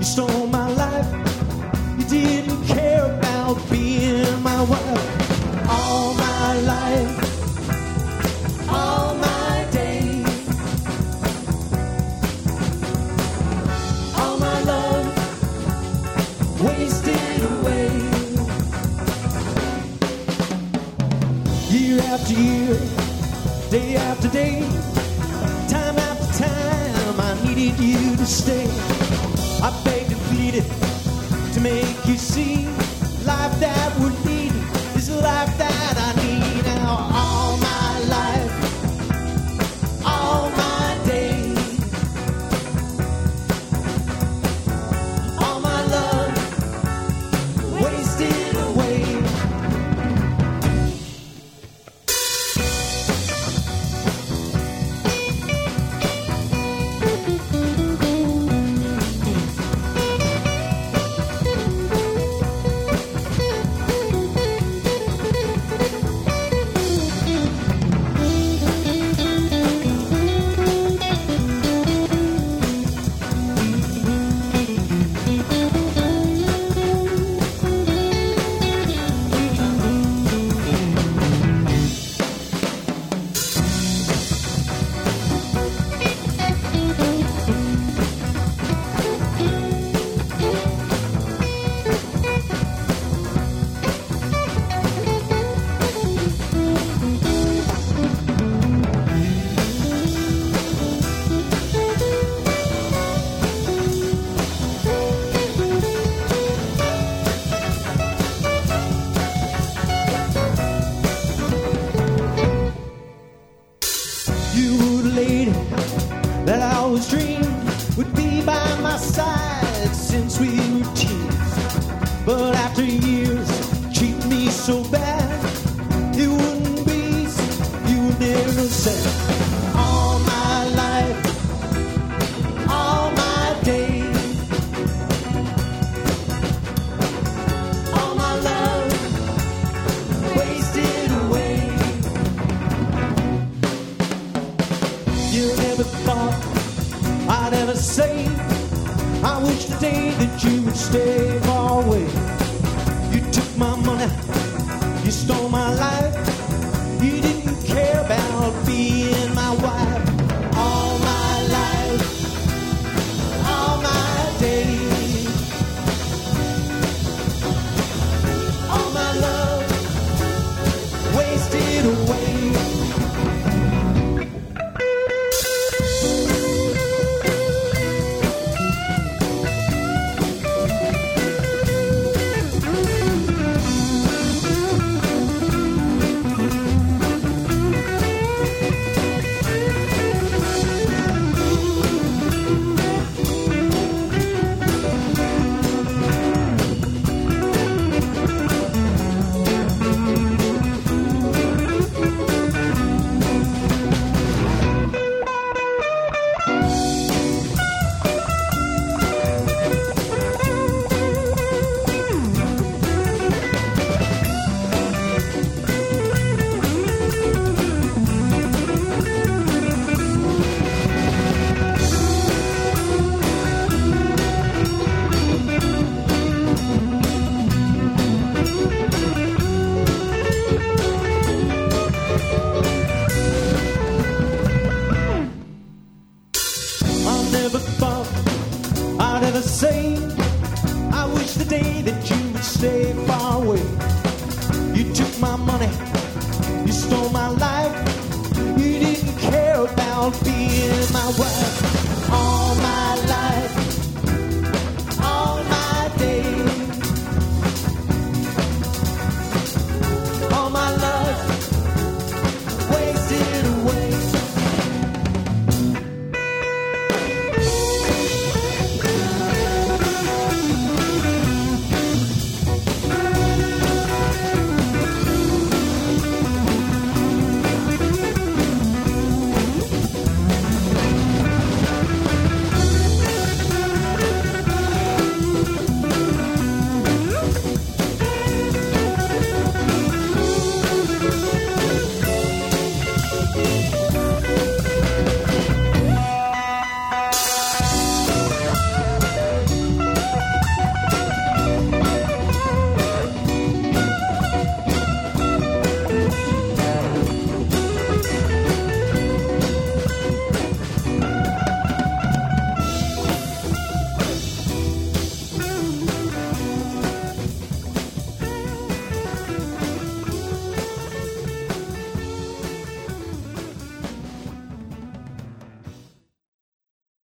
stole my life. You didn't care about being my wife. All my life, all my days, all my love wasted away. Year after year, day after day, time after time, I needed you to stay. I begged and pleaded to make you see life that we're leading is the life that I need. Now all my life, all my days, all my love wasted away. That I always dreamed would be by my side since we were teens. But after years, treat me so bad, it wouldn't be easy, you were never sad. All my life, all my days, all my love wasted away. You never thought I'd ever say I wish the day that you would stay far away. You took my money, you stole my life. You didn't care about being my wife. All my life, all my days, all my love wasted away. Say, I wish the day that you would stay far away. You took my money, you stole my life. You didn't care about being my wife. All my life,